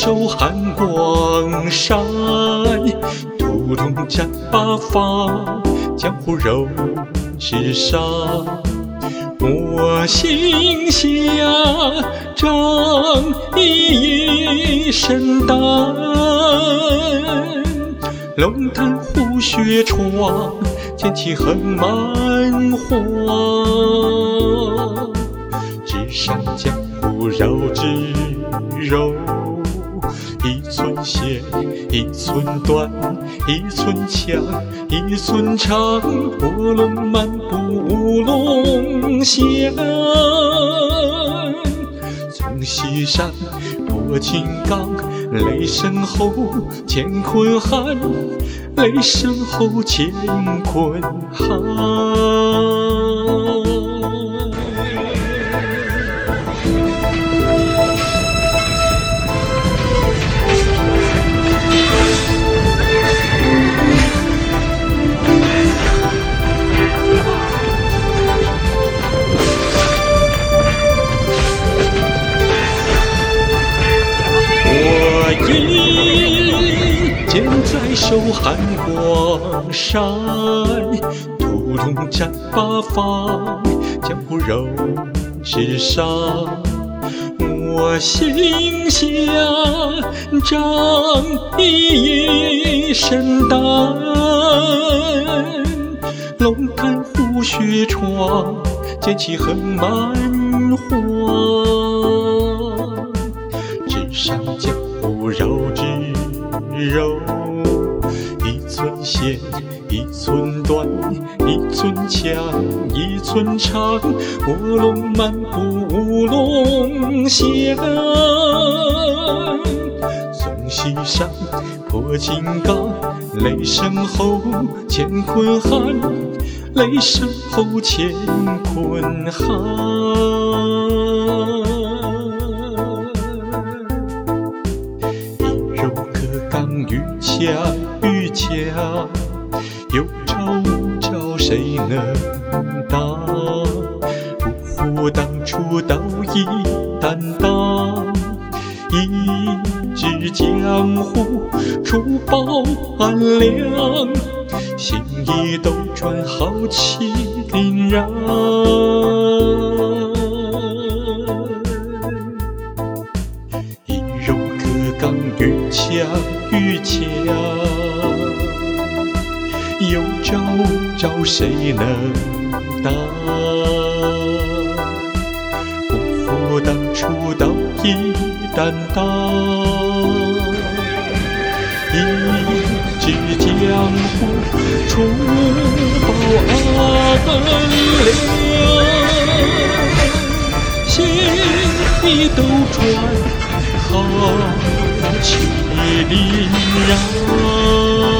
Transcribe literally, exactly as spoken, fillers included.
手寒光闪，屠龙斩八方，江湖柔直杀。我心下仗义一身胆，龙潭虎穴闯，剑气横蛮荒。直上江湖绕指柔，一寸线，一寸断，一寸强，一寸长。卧龙漫步乌龙响，从西山破金刚。雷声后乾坤寒，雷声后乾坤寒。剑在手寒光闪，屠龙斩八方，江湖柔直杀。我心下仗义一身胆，龙潭虎穴闯，剑气横蛮荒。直上江湖绕指柔，一寸线，一寸断，一寸强，一寸长。卧龙漫步乌龙响，从西山破金刚。雷声后乾坤寒，雷声后乾坤寒。遇强遇强，有招无招谁能挡？不负当初道义担当，一指江湖除暴安良，心意斗转豪气凛然。一柔克刚遇强遇强，有招无招谁能挡？不负当初道义担当，一指江湖除暴安良，心意斗转豪气凛然。